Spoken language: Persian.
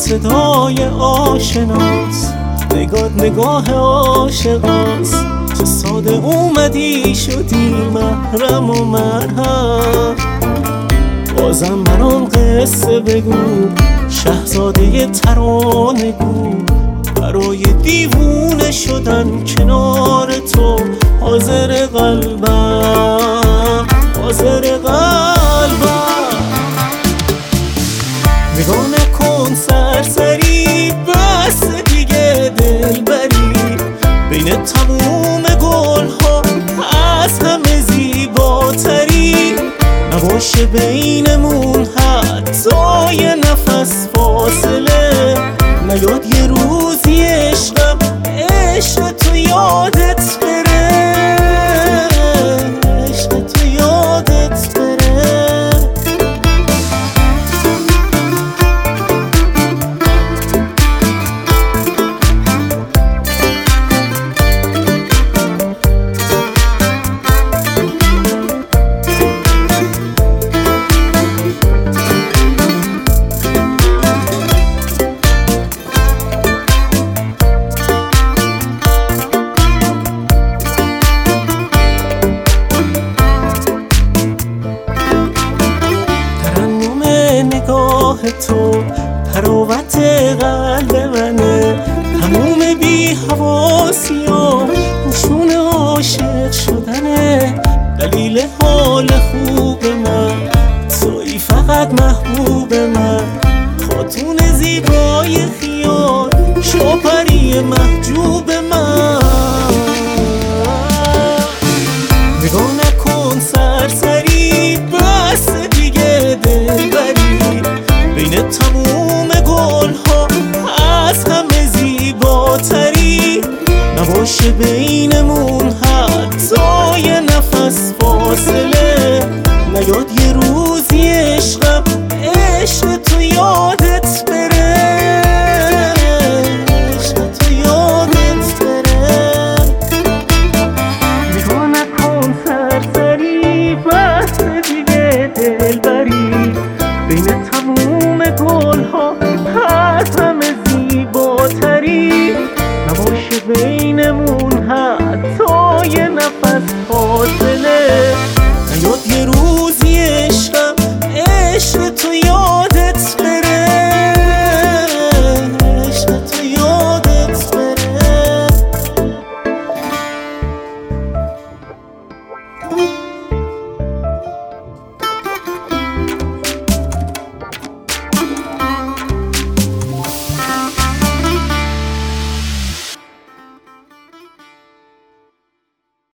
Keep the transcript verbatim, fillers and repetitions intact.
صدای آشناس، نگات نگاه عاشقاست. چه ساده اومدی شدی محرم و مرهم، بازم برام قصه بگو شهزاده ترانه گو. برای دیوونه شدن کنار تو حاضر قلبم، حاضر قلبم. نگاه نکن سرسری، بس دیگه دل بری. بین تموم گل ها از همه زیباتری. نباشه بینمون حتی یه نفس فاصله. نیاد یه روزی عشقم عشق تو یادت بره، عشق تو یادت بره. تو تراوت قلب منه، تموم بی حواسی ها نشون عاشق شدنه. دلیل حال خوب من تویی، فقط محبوب من. خاتون زیبای خیال، شوپری محجوب من. نگاه نکن سرسری، بس دیگه دل بری. بین تموم گل ها از همه زیباتری. نباشه بینمون حتی یه نفس فاصله. نیاد یه روزی عشقم عشق تو یادت بره، عشق تو یادت بره. نگاه نکن سرسری، بس دیگه دل بری. بین تموم گل ها از همه زیباتری.